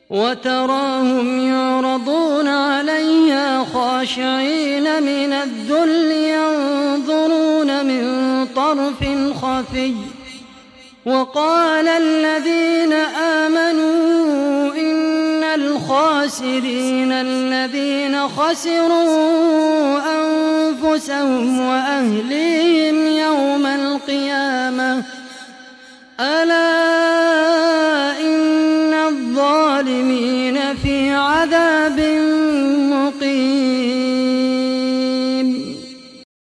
وتراهم يعرضون عليها خاشعين من الذل ينظرون من طرف خفي. وقال الذين آمنوا إن الخاسرين الذين خسروا أنفسهم وأهليهم يوم القيامة ألا